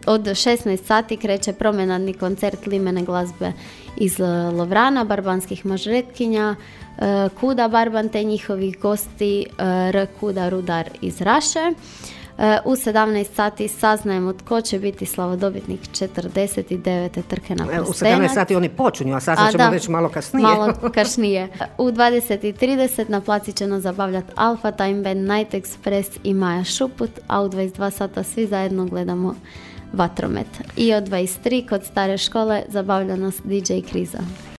od 16 sati kreće promenadni koncert limene glazbe iz Lovrana, barbanskih mažretkinja, Kuda Barban te njihovih gosti, Kuda Rudar iz Raše. U 17 sati saznajemo tko će biti slavodobitnik 49. trke na prstenac. U 17 sati oni počinju, a saznat ćemo već malo kasnije. Malo kasnije. U 20:30 na placi će nas zabavljati Alfa Time Band, Night Express i Maja Šuput, a u 22 sata svi zajedno gledamo vatromet. I od 23 kod stare škole zabavlja nas DJ Kriza.